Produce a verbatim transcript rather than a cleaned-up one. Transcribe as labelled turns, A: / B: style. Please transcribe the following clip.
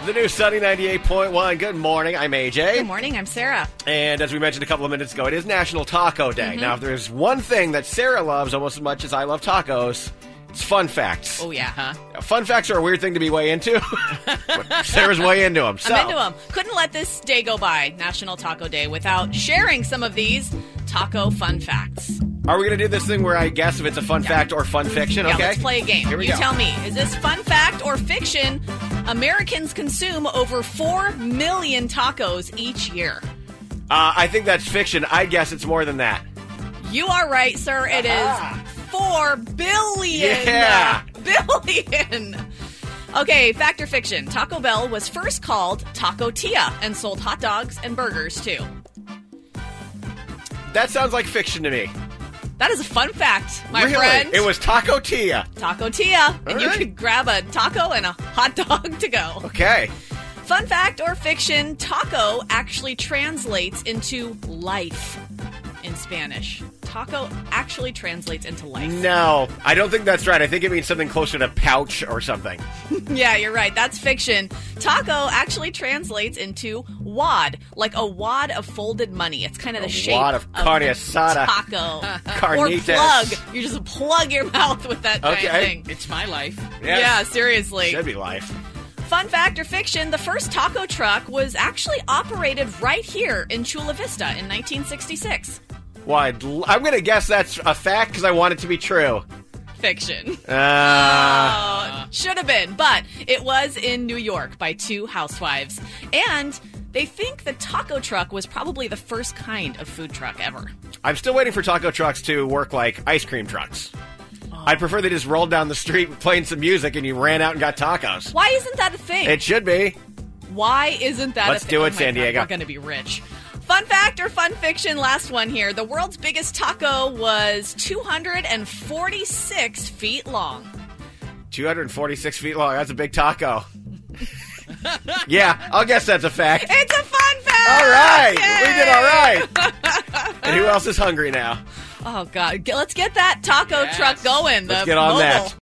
A: The new Sunny ninety-eight point one. Good morning. I'm A J.
B: Good morning. I'm Sarah.
A: And as we mentioned a couple of minutes ago, it is National Taco Day.
B: Mm-hmm.
A: Now, if there's one thing that Sarah loves almost as much as I love tacos, it's fun facts.
B: Oh, yeah, huh?
A: Now, fun facts are a weird thing to be way into. But Sarah's way into them. So.
B: I'm into them. Couldn't let this day go by, National Taco Day, without sharing some of these taco fun facts.
A: Are we going to do this thing where I guess if it's a fun
B: Yeah.
A: fact or fun fiction?
B: Yeah,
A: Okay.
B: let's play a game.
A: Here we
B: you
A: go.
B: tell me, is this fun fact or fiction? Americans consume over four million tacos each year.
A: Uh, I think that's fiction. I guess it's more than that.
B: You are right, sir. It
A: Aha.
B: is four billion.
A: Yeah.
B: Billion. Okay, fact or fiction. Taco Bell was first called Taco Tia and sold hot dogs and burgers, too.
A: That sounds like fiction to me.
B: That is a fun fact, my
A: really?
B: friend.
A: It was Taco Tia.
B: Taco Tia, and you
A: right.
B: could grab a taco and a hot dog to go.
A: Okay.
B: Fun fact or fiction, taco actually translates into life in Spanish. Taco actually translates into life.
A: No, I don't think that's right. I think it means something closer to pouch or something.
B: Yeah, you're right. That's fiction. Taco actually translates into wad, like a wad of folded money. It's kind of the
A: A
B: shape
A: wad of carne
B: the
A: asada.
B: taco.
A: Carnitas.
B: Or plug. You just plug your mouth with that giant
A: Okay.
B: thing.
C: It's my life.
A: Yes.
B: Yeah, seriously.
A: Should be life.
B: Fun fact or fiction, the first taco truck was actually operated right here in Chula Vista in nineteen sixty-six.
A: Well, I'd l- I'm going to guess that's a fact because I want it to be true.
B: Fiction.
A: Uh,
B: Oh, should have been, but it was in New York by two housewives. And they think the taco truck was probably the first kind of food truck ever.
A: I'm still waiting for taco trucks to work like ice cream trucks.
B: Oh.
A: I'd prefer they just rolled down the street playing some music and you ran out and got tacos.
B: Why isn't that a thing?
A: It should be.
B: Why isn't that
A: Let's
B: a thing?
A: do it,
B: Oh my
A: San
B: God,
A: Diego.
B: We're going to be rich. Fun fact or fun fiction, last one here. The world's biggest taco was two hundred forty-six feet long.
A: two hundred forty-six feet long. That's a big taco. Yeah, I'll guess that's a fact.
B: It's a fun fact!
A: All right.
B: Yay!
A: We did all right. And who else is hungry now?
B: Oh, God. Get- Let's get that taco
C: Yes.
B: truck going.
A: Let's
B: the
A: get on
B: mobile.
A: that.